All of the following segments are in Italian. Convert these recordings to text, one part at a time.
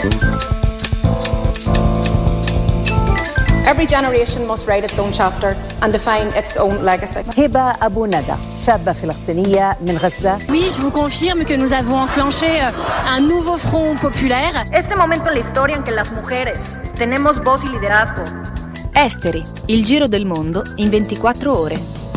Every generation must write its own chapter and define its own legacy. هبة أبو ندى شابة فلسطينية من غزة. Oui, je vous confirme que nous avons enclenché un nouveau front populaire. Este momento en la historia en que las mujeres tenemos voz y liderazgo. Esteri, il giro del mondo in 24 ore.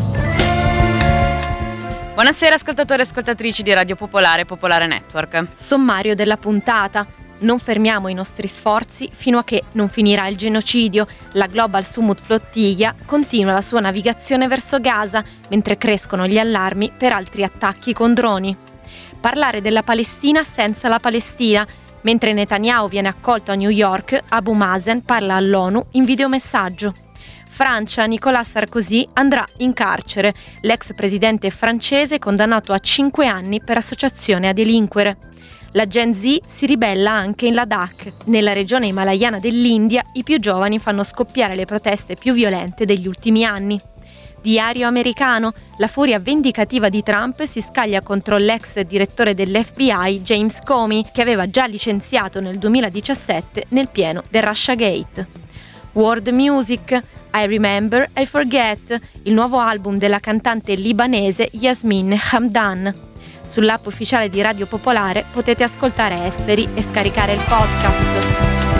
Buonasera ascoltatori e ascoltatrici di Radio Popolare e Popolare Network. Sommario della puntata. Non fermiamo i nostri sforzi fino a che non finirà il genocidio. La Global Summit Flottiglia continua la sua navigazione verso Gaza, mentre crescono gli allarmi per altri attacchi con droni. Parlare della Palestina senza la Palestina. Mentre Netanyahu viene accolto a New York, Abu Mazen parla all'ONU in videomessaggio. Francia, Nicolas Sarkozy andrà in carcere. L'ex presidente francese condannato a 5 anni per associazione a delinquere. La Gen Z si ribella anche in Ladakh. Nella regione himalayana dell'India, i più giovani fanno scoppiare le proteste più violente degli ultimi anni. Diario americano, la furia vendicativa di Trump si scaglia contro l'ex direttore dell'FBI James Comey, che aveva già licenziato nel 2017 nel pieno del Russiagate. World Music, I Remember, I Forget, il nuovo album della cantante libanese Yasmin Hamdan. Sull'app ufficiale di Radio Popolare potete ascoltare Esteri e scaricare il podcast.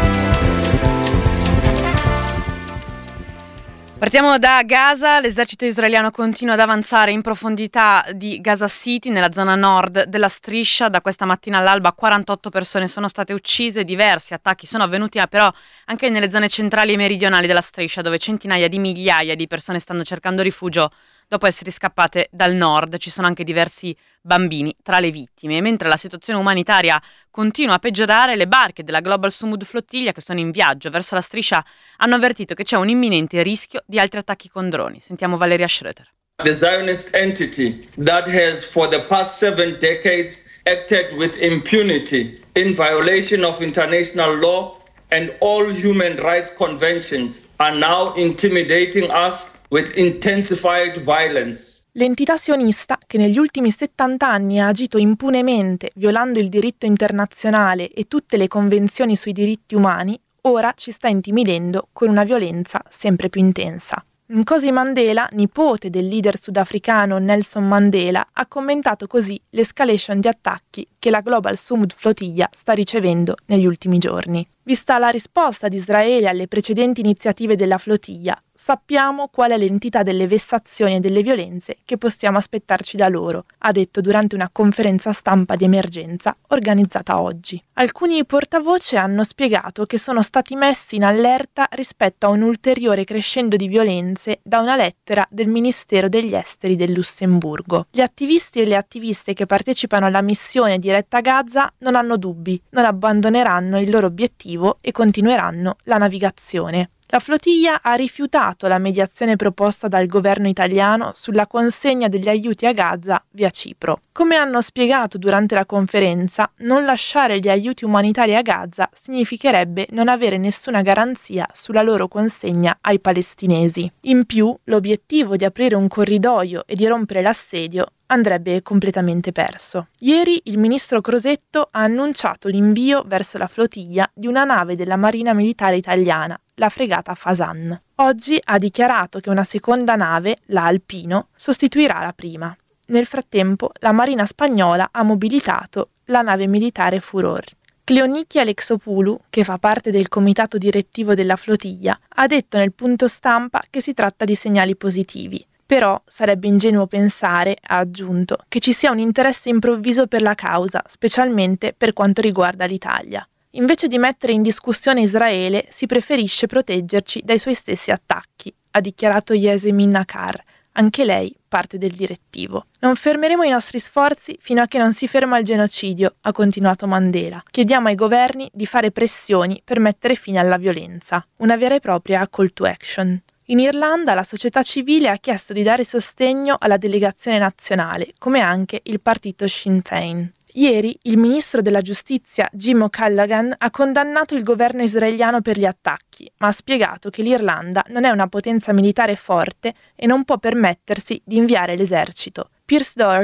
Partiamo da Gaza. L'esercito israeliano continua ad avanzare in profondità di Gaza City, nella zona nord della striscia. Da questa mattina all'alba 48 persone sono state uccise, diversi attacchi sono avvenuti però anche nelle zone centrali e meridionali della striscia, dove centinaia di migliaia di persone stanno cercando rifugio dopo essere scappate dal nord. Ci sono anche diversi bambini tra le vittime. E mentre la situazione umanitaria continua a peggiorare, le barche della Global Summit Flottiglia che sono in viaggio verso la striscia hanno avvertito che c'è un imminente rischio di altri attacchi con droni. Sentiamo Valeria Schröter. The Zionist entity that has for the past 7 decades acted with impunity in violation of international law and all human rights conventions are now intimidating us with intensified violence. L'entità sionista, che negli ultimi 70 anni ha agito impunemente, violando il diritto internazionale e tutte le convenzioni sui diritti umani, ora ci sta intimidendo con una violenza sempre più intensa. Nkosi Mandela, nipote del leader sudafricano Nelson Mandela, ha commentato così l'escalation di attacchi che la Global Summit Flottiglia sta ricevendo negli ultimi giorni. Vista la risposta di Israele alle precedenti iniziative della flottiglia, sappiamo qual è l'entità delle vessazioni e delle violenze che possiamo aspettarci da loro, ha detto durante una conferenza stampa di emergenza organizzata oggi. Alcuni portavoce hanno spiegato che sono stati messi in allerta rispetto a un ulteriore crescendo di violenze da una lettera del Ministero degli Esteri del Lussemburgo. Gli attivisti e le attiviste che partecipano alla missione diretta a Gaza non hanno dubbi, non abbandoneranno il loro obiettivo e continueranno la navigazione. La flottiglia ha rifiutato la mediazione proposta dal governo italiano sulla consegna degli aiuti a Gaza via Cipro. Come hanno spiegato durante la conferenza, non lasciare gli aiuti umanitari a Gaza significherebbe non avere nessuna garanzia sulla loro consegna ai palestinesi. In più, l'obiettivo di aprire un corridoio e di rompere l'assedio andrebbe completamente perso. Ieri il ministro Crosetto ha annunciato l'invio verso la flottiglia di una nave della Marina Militare Italiana, la fregata Fasan. Oggi ha dichiarato che una seconda nave, la Alpino, sostituirà la prima. Nel frattempo, la Marina spagnola ha mobilitato la nave militare Furor. Cleoniki Alexopoulou, che fa parte del comitato direttivo della flottiglia, ha detto nel punto stampa che si tratta di segnali positivi. Però sarebbe ingenuo pensare, ha aggiunto, che ci sia un interesse improvviso per la causa, specialmente per quanto riguarda l'Italia. Invece di mettere in discussione Israele, si preferisce proteggerci dai suoi stessi attacchi, ha dichiarato Yasemin Nakar, anche lei parte del direttivo. Non fermeremo i nostri sforzi fino a che non si ferma il genocidio, ha continuato Mandela. Chiediamo ai governi di fare pressioni per mettere fine alla violenza. Una vera e propria call to action. In Irlanda la società civile ha chiesto di dare sostegno alla delegazione nazionale, come anche il partito Sinn Féin. Ieri il ministro della giustizia Jim O'Callaghan ha condannato il governo israeliano per gli attacchi, ma ha spiegato che l'Irlanda non è una potenza militare forte e non può permettersi di inviare l'esercito. Pierce Doherty,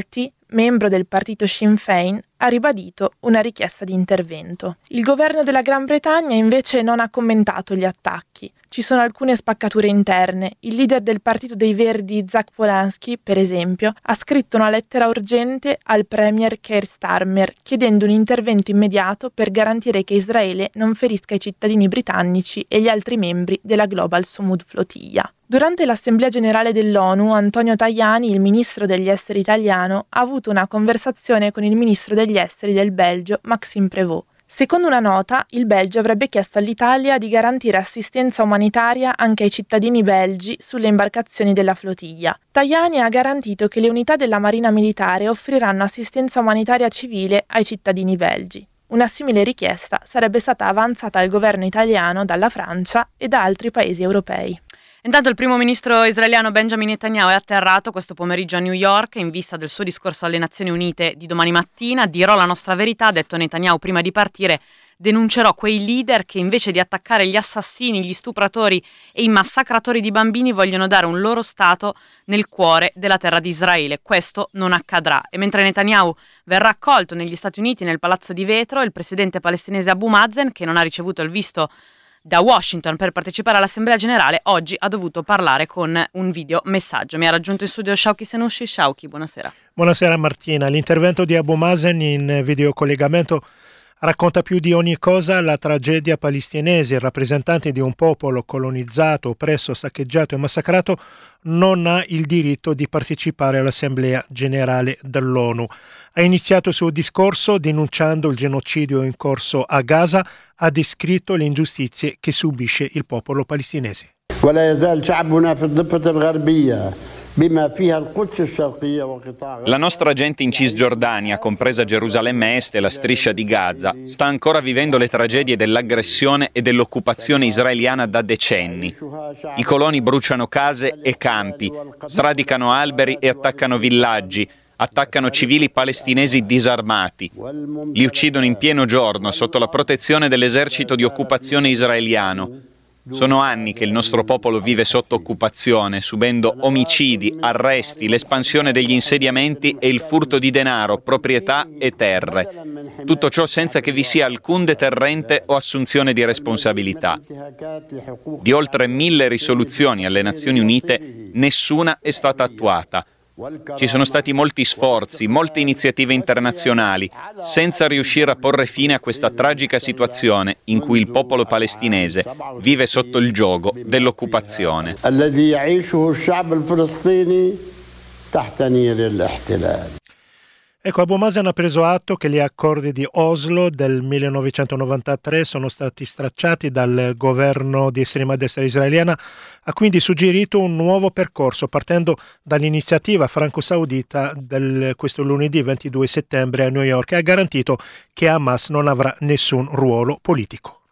membro del partito Sinn Féin, ha ribadito una richiesta di intervento. Il governo della Gran Bretagna invece non ha commentato gli attacchi. Ci sono alcune spaccature interne. Il leader del partito dei Verdi, Zach Polanski, per esempio, ha scritto una lettera urgente al premier Keir Starmer chiedendo un intervento immediato per garantire che Israele non ferisca i cittadini britannici e gli altri membri della Global Sumud Flotilla. Durante l'Assemblea Generale dell'ONU, Antonio Tajani, il ministro degli esteri italiano, ha avuto una conversazione con il ministro degli esteri del Belgio, Maxime Prévost. Secondo una nota, il Belgio avrebbe chiesto all'Italia di garantire assistenza umanitaria anche ai cittadini belgi sulle imbarcazioni della flotilla. Tajani ha garantito che le unità della Marina Militare offriranno assistenza umanitaria civile ai cittadini belgi. Una simile richiesta sarebbe stata avanzata al governo italiano dalla Francia e da altri paesi europei. Intanto il primo ministro israeliano Benjamin Netanyahu è atterrato questo pomeriggio a New York in vista del suo discorso alle Nazioni Unite di domani mattina. Dirò la nostra verità, ha detto Netanyahu prima di partire, denuncerò quei leader che invece di attaccare gli assassini, gli stupratori e i massacratori di bambini vogliono dare un loro stato nel cuore della terra di Israele. Questo non accadrà. E mentre Netanyahu verrà accolto negli Stati Uniti nel Palazzo di Vetro, il presidente palestinese Abu Mazen, che non ha ricevuto il visto da Washington per partecipare all'Assemblea Generale, oggi ha dovuto parlare con un video messaggio. Mi ha raggiunto in studio Shauki Senussi. Shauki, buonasera. Buonasera Martina. L'intervento di Abu Mazen in videocollegamento racconta più di ogni cosa la tragedia palestinese. Il rappresentante di un popolo colonizzato, oppresso, saccheggiato e massacrato non ha il diritto di partecipare all'Assemblea Generale dell'ONU. Ha iniziato il suo discorso denunciando il genocidio in corso a Gaza, ha descritto le ingiustizie che subisce il popolo palestinese. La nostra gente in Cisgiordania, compresa Gerusalemme Est e la striscia di Gaza, sta ancora vivendo le tragedie dell'aggressione e dell'occupazione israeliana da decenni. I coloni bruciano case e campi, sradicano alberi e attaccano villaggi, attaccano civili palestinesi disarmati. Li uccidono in pieno giorno sotto la protezione dell'esercito di occupazione israeliano. Sono anni che il nostro popolo vive sotto occupazione, subendo omicidi, arresti, l'espansione degli insediamenti e il furto di denaro, proprietà e terre. Tutto ciò senza che vi sia alcun deterrente o assunzione di responsabilità. Di oltre 1000 risoluzioni alle Nazioni Unite, nessuna è stata attuata. Ci sono stati molti sforzi, molte iniziative internazionali, senza riuscire a porre fine a questa tragica situazione in cui il popolo palestinese vive sotto il giogo dell'occupazione. Ecco, Abu Mazen ha preso atto che gli accordi di Oslo del 1993 sono stati stracciati dal governo di estrema destra israeliana, ha quindi suggerito un nuovo percorso partendo dall'iniziativa franco-saudita questo lunedì 22 settembre a New York e ha garantito che Hamas non avrà nessun ruolo politico.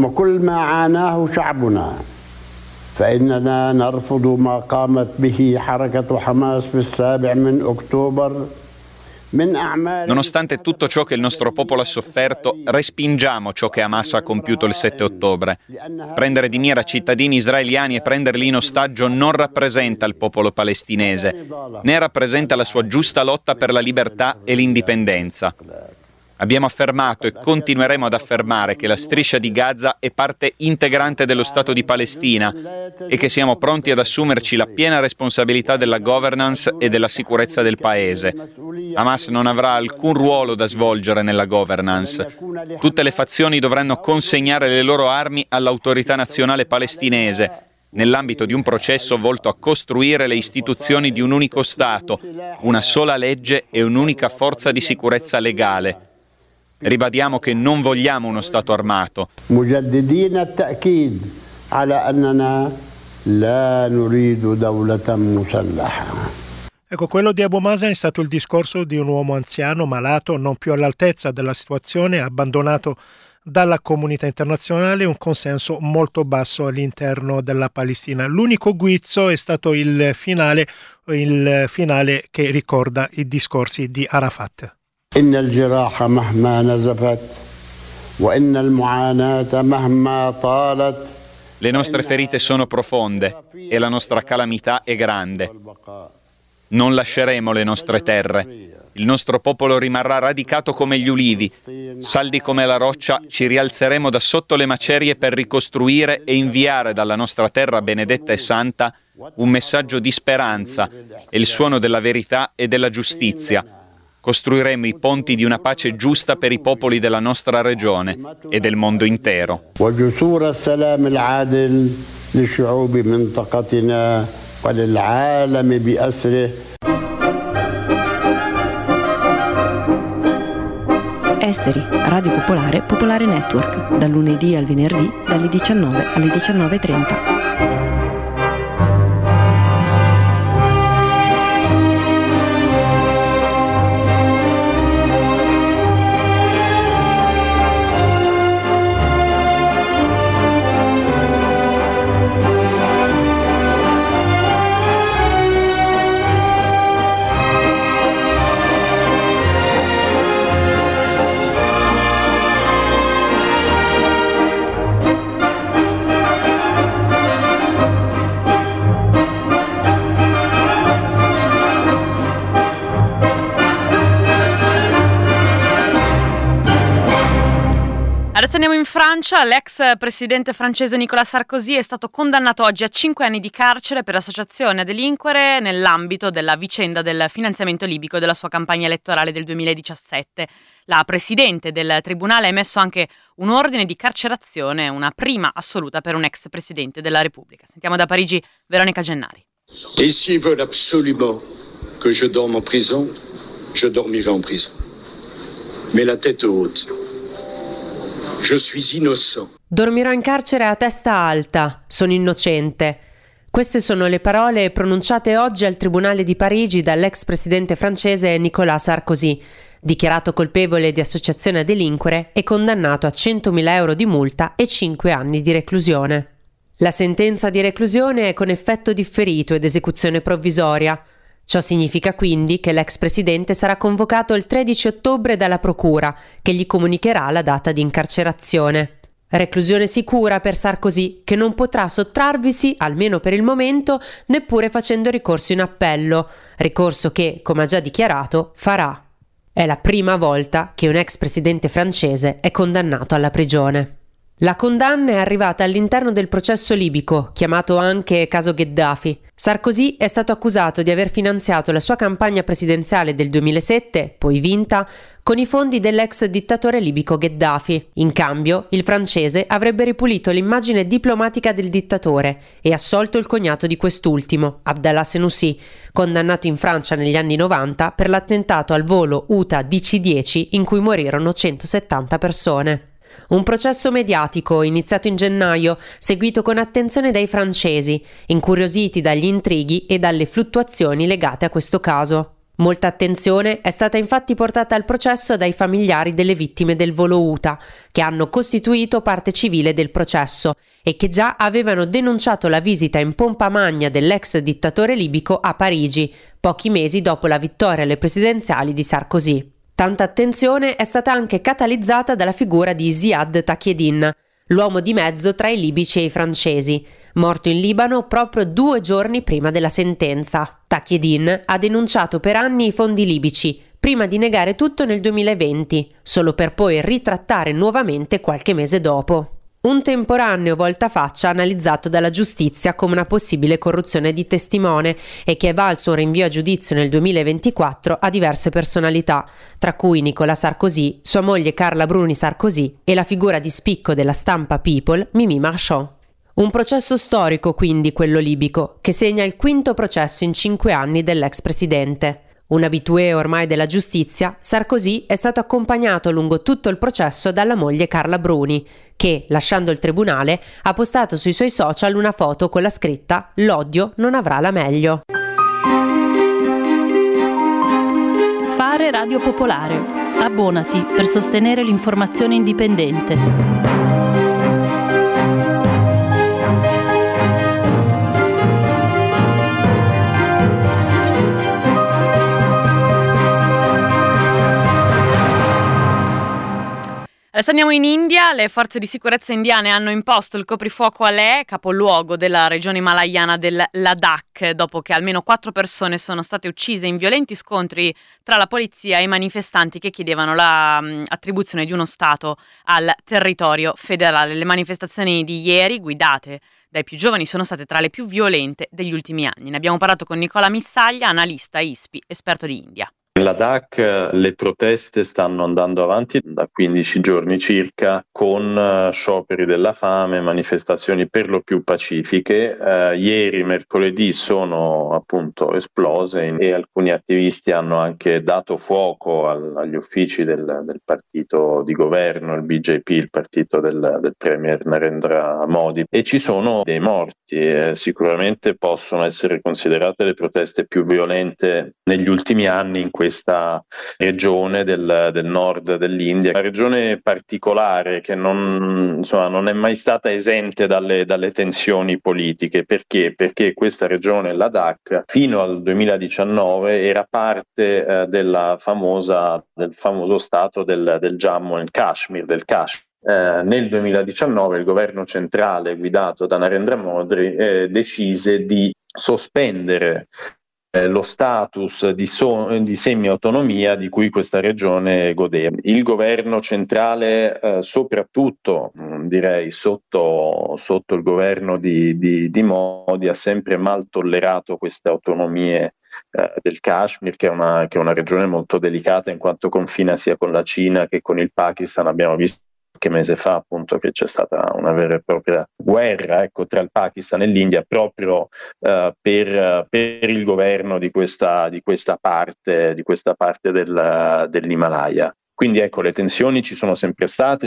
فإننا نرفض ما قامت به حركة حماس في 7 أكتوبر. Nonostante tutto ciò che il nostro popolo ha sofferto, respingiamo ciò che Hamas ha compiuto il 7 ottobre. Prendere di mira cittadini israeliani e prenderli in ostaggio non rappresenta il popolo palestinese, né rappresenta la sua giusta lotta per la libertà e l'indipendenza. Abbiamo affermato e continueremo ad affermare che la striscia di Gaza è parte integrante dello Stato di Palestina e che siamo pronti ad assumerci la piena responsabilità della governance e della sicurezza del paese. Hamas non avrà alcun ruolo da svolgere nella governance. Tutte le fazioni dovranno consegnare le loro armi all'autorità nazionale palestinese, nell'ambito di un processo volto a costruire le istituzioni di un unico Stato, una sola legge e un'unica forza di sicurezza legale. Ribadiamo che non vogliamo uno Stato armato. Ecco, quello di Abu Mazen è stato il discorso di un uomo anziano, malato, non più all'altezza della situazione, abbandonato dalla comunità internazionale, un consenso molto basso all'interno della Palestina. L'unico guizzo è stato il finale che ricorda i discorsi di Arafat. إن الجراح مهما نزفت وإن المعاناة مهما طالت. Le nostre ferite sono profonde e la nostra calamità è grande. Non lasceremo le nostre terre. Il nostro popolo rimarrà radicato come gli ulivi. Saldi come la roccia, ci rialzeremo da sotto le macerie per ricostruire e inviare dalla nostra terra benedetta e santa un messaggio di speranza e il suono della verità e della giustizia. Costruiremo i ponti di una pace giusta per i popoli della nostra regione e del mondo intero. Esteri, Radio Popolare, Popolare Network, dal lunedì al venerdì, dalle 19 alle 19:30. Adesso andiamo in Francia. L'ex presidente francese Nicolas Sarkozy è stato condannato oggi a 5 anni di carcere per associazione a delinquere nell'ambito della vicenda del finanziamento libico della sua campagna elettorale del 2017. La presidente del tribunale ha emesso anche un ordine di carcerazione, una prima assoluta per un ex presidente della Repubblica. Sentiamo da Parigi Veronica Gennari. Et s'ils veulent absolument que je dorme en prison, je dormirai en prison. Mais la tête haute. Je suis innocent. Dormirò in carcere a testa alta, sono innocente. Queste sono le parole pronunciate oggi al Tribunale di Parigi dall'ex presidente francese Nicolas Sarkozy, dichiarato colpevole di associazione a delinquere e condannato a 100.000 euro di multa e 5 anni di reclusione. La sentenza di reclusione è con effetto differito ed esecuzione provvisoria. Ciò significa quindi che l'ex presidente sarà convocato il 13 ottobre dalla procura, che gli comunicherà la data di incarcerazione. Reclusione sicura per Sarkozy, che non potrà sottrarvisi, almeno per il momento, neppure facendo ricorso in appello, ricorso che, come ha già dichiarato, farà. È la prima volta che un ex presidente francese è condannato alla prigione. La condanna è arrivata all'interno del processo libico, chiamato anche caso Gheddafi. Sarkozy è stato accusato di aver finanziato la sua campagna presidenziale del 2007, poi vinta, con i fondi dell'ex dittatore libico Gheddafi. In cambio, il francese avrebbe ripulito l'immagine diplomatica del dittatore e assolto il cognato di quest'ultimo, Abdallah Senussi, condannato in Francia negli anni 90 per l'attentato al volo UTA DC-10 in cui morirono 170 persone. Un processo mediatico iniziato in gennaio, seguito con attenzione dai francesi, incuriositi dagli intrighi e dalle fluttuazioni legate a questo caso. Molta attenzione è stata infatti portata al processo dai familiari delle vittime del volo UTA, che hanno costituito parte civile del processo e che già avevano denunciato la visita in pompa magna dell'ex dittatore libico a Parigi, pochi mesi dopo la vittoria alle presidenziali di Sarkozy. Tanta attenzione è stata anche catalizzata dalla figura di Ziad Takieddine, l'uomo di mezzo tra i libici e i francesi, morto in Libano proprio 2 giorni prima della sentenza. Takieddine ha denunciato per anni i fondi libici, prima di negare tutto nel 2020, solo per poi ritrattare nuovamente qualche mese dopo. Un temporaneo voltafaccia analizzato dalla giustizia come una possibile corruzione di testimone e che è valso un rinvio a giudizio nel 2024 a diverse personalità, tra cui Nicolas Sarkozy, sua moglie Carla Bruni Sarkozy e la figura di spicco della stampa People Mimi Marchand. Un processo storico quindi quello libico, che segna il 5° processo in 5 anni dell'ex presidente. Un abitué ormai della giustizia, Sarkozy è stato accompagnato lungo tutto il processo dalla moglie Carla Bruni, che, lasciando il tribunale, ha postato sui suoi social una foto con la scritta «L'odio non avrà la meglio». Fare Radio Popolare. Abbonati per sostenere l'informazione indipendente. Adesso andiamo in India. Le forze di sicurezza indiane hanno imposto il coprifuoco a Leh, capoluogo della regione himalayana del Ladakh, dopo che almeno 4 persone sono state uccise in violenti scontri tra la polizia e i manifestanti che chiedevano l'attribuzione di uno stato al territorio federale. Le manifestazioni di ieri, guidate dai più giovani, sono state tra le più violente degli ultimi anni. Ne abbiamo parlato con Nicola Missaglia, analista ISPI, esperto di India. In Ladakh le proteste stanno andando avanti da 15 giorni circa, con scioperi della fame, manifestazioni per lo più pacifiche. Ieri, mercoledì, sono appunto esplose e alcuni attivisti hanno anche dato fuoco agli uffici del partito di governo, il BJP, il partito del premier Narendra Modi, e ci sono dei morti. Sicuramente possono essere considerate le proteste più violente negli ultimi anni in questa regione del nord dell'India, una regione particolare che non è mai stata esente dalle tensioni politiche. Perché? Perché questa regione, Ladakh, fino al 2019 era parte del famoso stato del Jammu e Kashmir, del Kashmir. Nel 2019 il governo centrale guidato da Narendra Modi decise di sospendere lo status di semi-autonomia di cui questa regione godeva. Il governo centrale, soprattutto direi sotto il governo di Modi, ha sempre mal tollerato queste autonomie del Kashmir, che è una regione molto delicata in quanto confina sia con la Cina che con il Pakistan. Abbiamo visto qualche mese fa appunto che c'è stata una vera e propria guerra, tra il Pakistan e l'India proprio per il governo di questa parte dell'Himalaya. Quindi le tensioni ci sono sempre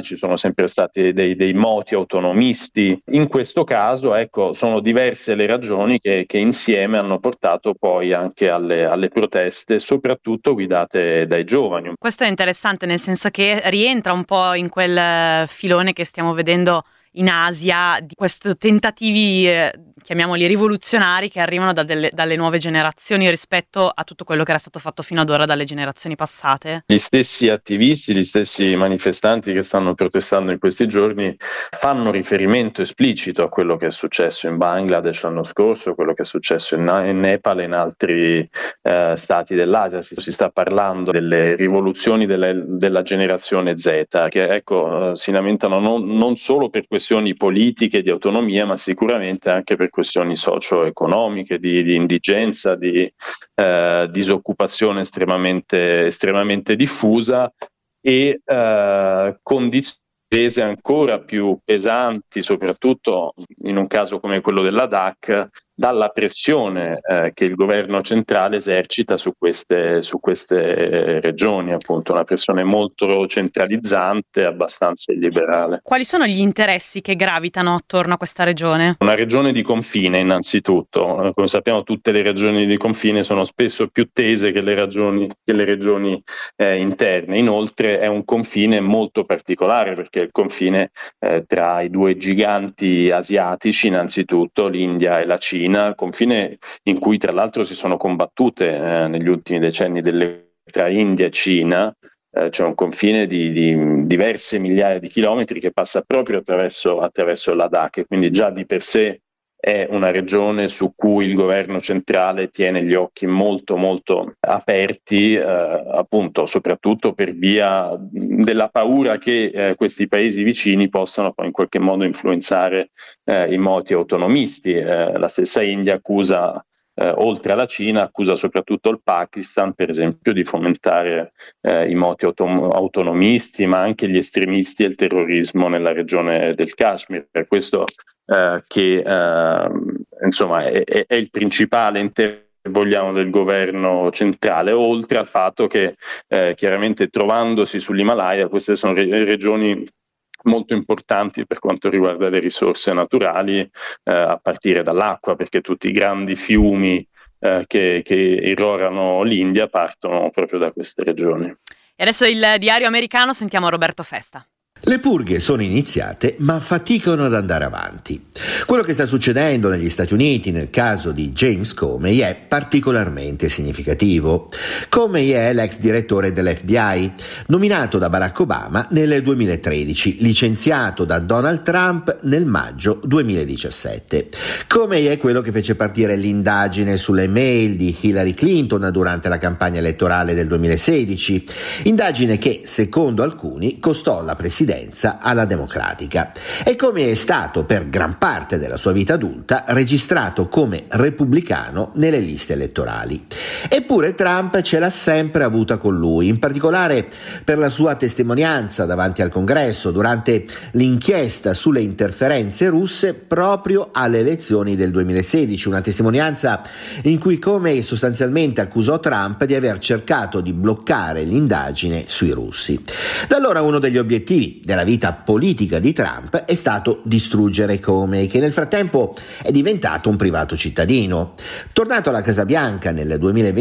stati dei moti autonomisti. In questo caso sono diverse le ragioni che insieme hanno portato poi anche alle proteste, soprattutto guidate dai giovani. Questo è interessante, nel senso che rientra un po' in quel filone che stiamo vedendo in Asia, di questi tentativi, chiamiamoli rivoluzionari, che arrivano dalle nuove generazioni rispetto a tutto quello che era stato fatto fino ad ora dalle generazioni passate. Gli stessi attivisti, gli stessi manifestanti che stanno protestando in questi giorni fanno riferimento esplicito a quello che è successo in Bangladesh l'anno scorso, quello che è successo in Nepal e in altri stati dell'Asia. Si sta parlando delle rivoluzioni della generazione Z, che si lamentano non solo per questioni politiche di autonomia, ma sicuramente anche per questioni socio-economiche, di indigenza, di disoccupazione estremamente diffusa e condizioni rese ancora più pesanti, soprattutto in un caso come quello della Ladakh, dalla pressione che il governo centrale esercita su queste regioni, appunto una pressione molto centralizzante, abbastanza illiberale. Quali sono gli interessi che gravitano attorno a questa regione? Una regione di confine, innanzitutto. Come sappiamo, tutte le regioni di confine sono spesso più tese che le regioni interne. Inoltre è un confine molto particolare, perché è il confine tra i due giganti asiatici, innanzitutto l'India e la Cina, confine in cui tra l'altro si sono combattute negli ultimi decenni tra India e Cina. C'è un confine di diverse migliaia di chilometri che passa proprio attraverso il Ladakh, quindi già di per sé è una regione su cui il governo centrale tiene gli occhi molto molto aperti, appunto soprattutto per via della paura che questi paesi vicini possano poi in qualche modo influenzare i moti autonomisti. La stessa India accusa, oltre alla Cina, accusa soprattutto il Pakistan, per esempio, di fomentare i moti autonomisti, ma anche gli estremisti e il terrorismo nella regione del Kashmir. Per questo che insomma è il principale interesse, vogliamo, del governo centrale, oltre al fatto che chiaramente trovandosi sull'Himalaya, queste sono regioni molto importanti per quanto riguarda le risorse naturali, a partire dall'acqua, perché tutti i grandi fiumi che irrorano l'India partono proprio da queste regioni. E adesso il diario americano, sentiamo Roberto Festa. Le purghe sono iniziate, ma faticano ad andare avanti. Quello che sta succedendo negli Stati Uniti nel caso di James Comey è particolarmente significativo. Comey è l'ex direttore dell'FBI, nominato da Barack Obama nel 2013, licenziato da Donald Trump nel maggio 2017. Comey è quello che fece partire l'indagine sulle mail di Hillary Clinton durante la campagna elettorale del 2016, indagine che, secondo alcuni, costò la presidenza alla democratica. E Comey è stato per gran parte della sua vita adulta registrato come repubblicano nelle liste elettorali. Eppure Trump ce l'ha sempre avuta con lui, in particolare per la sua testimonianza davanti al Congresso durante l'inchiesta sulle interferenze russe proprio alle elezioni del 2016, una testimonianza in cui Comey sostanzialmente accusò Trump di aver cercato di bloccare l'indagine sui russi. Da allora uno degli obiettivi della vita politica di Trump è stato distruggere Comey, che nel frattempo è diventato un privato cittadino. Tornato alla Casa Bianca nel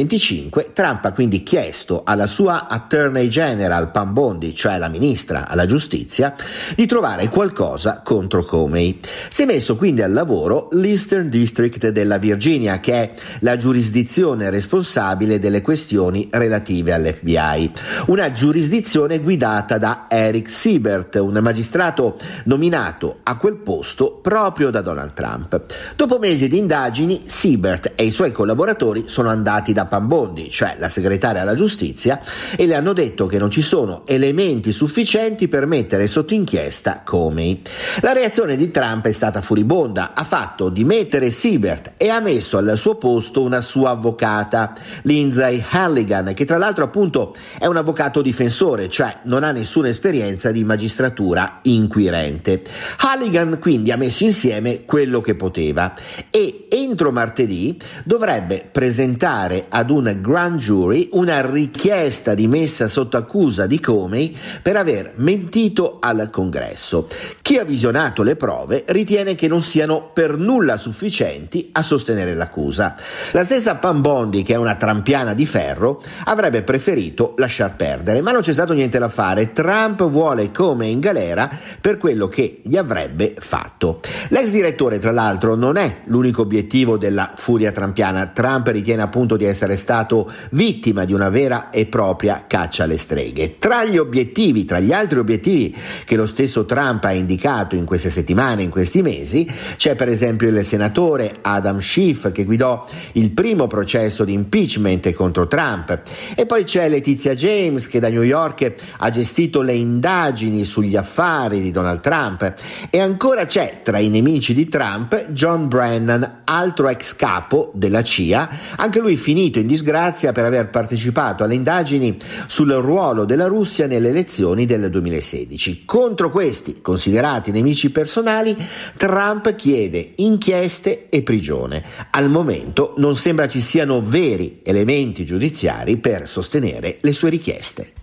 2025, Trump ha quindi chiesto alla sua Attorney General Pam Bondi, cioè la ministra alla giustizia, di trovare qualcosa contro Comey. Si è messo quindi al lavoro l'Eastern District della Virginia, che è la giurisdizione responsabile delle questioni relative all'FBI, una giurisdizione guidata da Eric Siebert, un magistrato nominato a quel posto proprio da Donald Trump. Dopo mesi di indagini, Siebert e i suoi collaboratori sono andati da Pam Bondi, cioè la segretaria alla giustizia, e le hanno detto che non ci sono elementi sufficienti per mettere sotto inchiesta Comey. La reazione di Trump è stata furibonda, ha fatto dimettere Siebert e ha messo al suo posto una sua avvocata, Lindsay Halligan, che tra l'altro appunto è un avvocato difensore, cioè non ha nessuna esperienza di magistratura inquirente. Halligan quindi ha messo insieme quello che poteva e entro martedì dovrebbe presentare ad un grand jury una richiesta di messa sotto accusa di Comey per aver mentito al Congresso. Chi ha visionato le prove ritiene che non siano per nulla sufficienti a sostenere l'accusa. La stessa Pam Bondi, che è una trampiana di ferro, avrebbe preferito lasciar perdere, ma non c'è stato niente da fare. Trump vuole Comey in galera per quello che gli avrebbe fatto. L'ex direttore, tra l'altro, non è l'unico obiettivo della furia trampiana. Trump ritiene appunto di essere stato vittima di una vera e propria caccia alle streghe. Tra gli altri obiettivi che lo stesso Trump ha indicato in queste settimane, in questi mesi, c'è per esempio il senatore Adam Schiff, che guidò il primo processo di impeachment contro Trump, e poi c'è Letizia James, che da New York ha gestito le indagini sugli affari di Donald Trump, e ancora c'è tra i nemici di Trump John Brennan, altro ex capo della CIA, anche lui finito in disgrazia per aver partecipato alle indagini sul ruolo della Russia nelle elezioni del 2016. Contro questi, considerati nemici personali, Trump chiede inchieste e prigione. Al momento non sembra ci siano veri elementi giudiziari per sostenere le sue richieste.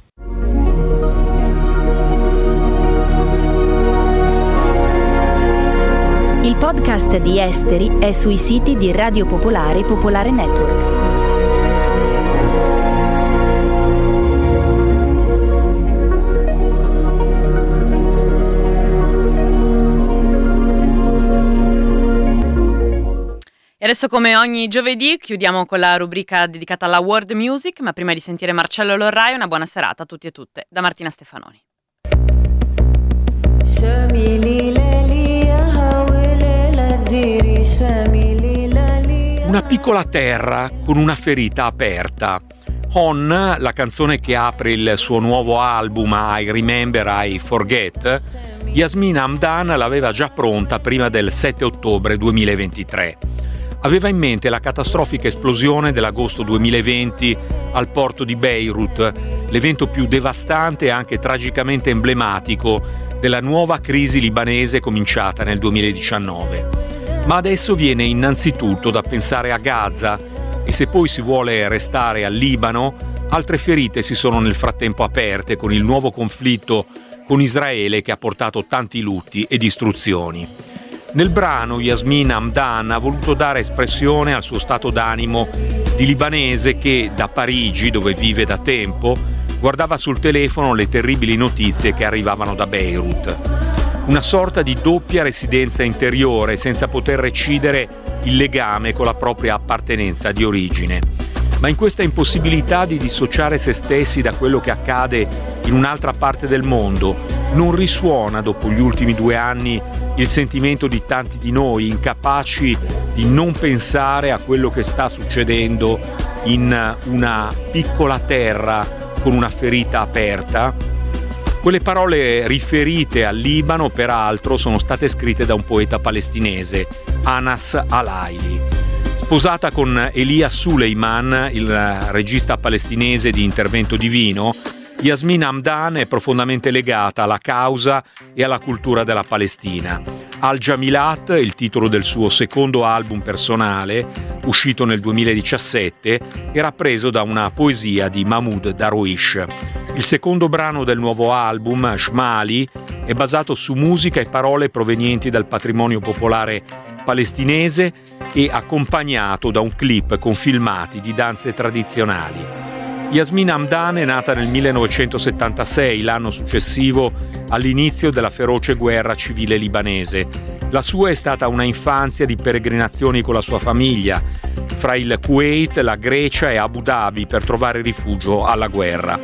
Il podcast di Esteri è sui siti di Radio Popolare e Popolare Network. E adesso, come ogni giovedì, chiudiamo con la rubrica dedicata alla world music, ma prima di sentire Marcello Lorrai, una buona serata a tutti e tutte da Martina Stefanoni. Una piccola terra con una ferita aperta. On, la canzone che apre il suo nuovo album I Remember, I Forget, Yasmin Hamdan l'aveva già pronta prima del 7 ottobre 2023. Aveva in mente la catastrofica esplosione dell'agosto 2020 al porto di Beirut, l'evento più devastante e anche tragicamente emblematico della nuova crisi libanese cominciata nel 2019. Ma adesso viene innanzitutto da pensare a Gaza e se poi si vuole restare al Libano, altre ferite si sono nel frattempo aperte con il nuovo conflitto con Israele che ha portato tanti lutti e distruzioni. Nel brano Yasmin Hamdan ha voluto dare espressione al suo stato d'animo di libanese che da Parigi, dove vive da tempo, guardava sul telefono le terribili notizie che arrivavano da Beirut. Una sorta di doppia residenza interiore senza poter recidere il legame con la propria appartenenza di origine. Ma in questa impossibilità di dissociare se stessi da quello che accade in un'altra parte del mondo, non risuona dopo gli ultimi 2 anni il sentimento di tanti di noi incapaci di non pensare a quello che sta succedendo in una piccola terra con una ferita aperta? Quelle parole riferite al Libano, peraltro, sono state scritte da un poeta palestinese, Anas Al-Aili. Sposata con Elia Suleiman, il regista palestinese di Intervento Divino, Yasmin Hamdan è profondamente legata alla causa e alla cultura della Palestina. Al-Jamilat, il titolo del suo secondo album personale, uscito nel 2017, era preso da una poesia di Mahmoud Darwish. Il secondo brano del nuovo album, Shmali, è basato su musica e parole provenienti dal patrimonio popolare palestinese e accompagnato da un clip con filmati di danze tradizionali. Yasmin Hamdan è nata nel 1976, l'anno successivo all'inizio della feroce guerra civile libanese. La sua è stata una infanzia di peregrinazioni con la sua famiglia, fra il Kuwait, la Grecia e Abu Dhabi per trovare rifugio alla guerra.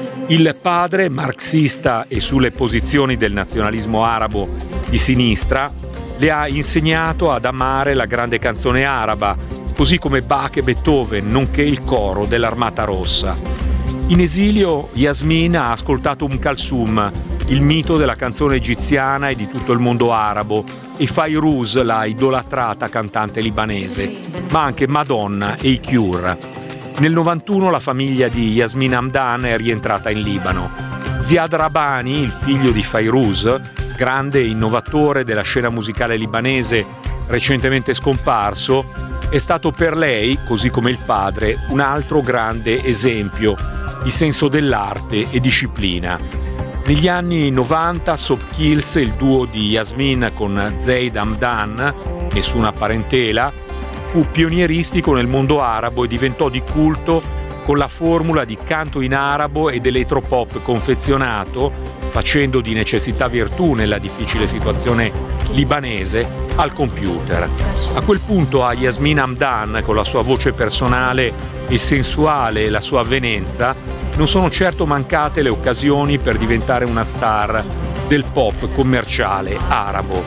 Il padre, marxista e sulle posizioni del nazionalismo arabo di sinistra, le ha insegnato ad amare la grande canzone araba, così come Bach e Beethoven, nonché il coro dell'Armata Rossa. In esilio, Yasmin ha ascoltato Kalsum, il mito della canzone egiziana e di tutto il mondo arabo, e Fairuz, la idolatrata cantante libanese, ma anche Madonna e i Cure. Nel 91 la famiglia di Yasmin Hamdan è rientrata in Libano. Ziad Rabbani, il figlio di Fairuz, grande innovatore della scena musicale libanese recentemente scomparso, è stato per lei, così come il padre, un altro grande esempio di senso dell'arte e disciplina. Negli anni 90 Soap Kills, il duo di Yasmin con Zeid Hamdan, nessuna parentela, fu pionieristico nel mondo arabo e diventò di culto con la formula di canto in arabo ed eletropop confezionato, facendo di necessità virtù nella difficile situazione libanese, al computer. A quel punto a Yasmin Hamdan, con la sua voce personale e sensuale e la sua avvenenza, non sono certo mancate le occasioni per diventare una star del pop commerciale arabo.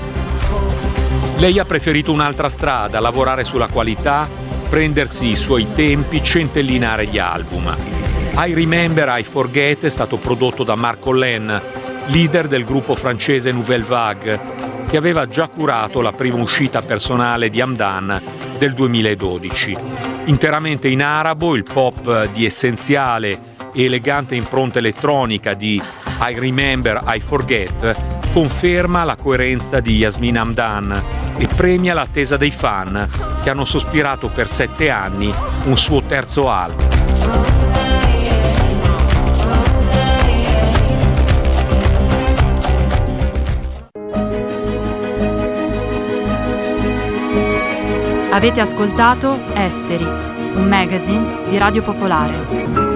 Lei ha preferito un'altra strada, lavorare sulla qualità, prendersi i suoi tempi, centellinare gli album. I Remember, I Forget è stato prodotto da Marc Collen, leader del gruppo francese Nouvelle Vague, che aveva già curato la prima uscita personale di Hamdan del 2012. Interamente in arabo, il pop di essenziale e elegante impronta elettronica di I Remember, I Forget conferma la coerenza di Yasmin Hamdan e premia l'attesa dei fan che hanno sospirato per 7 anni un suo terzo album. Avete ascoltato Esteri, un magazine di Radio Popolare.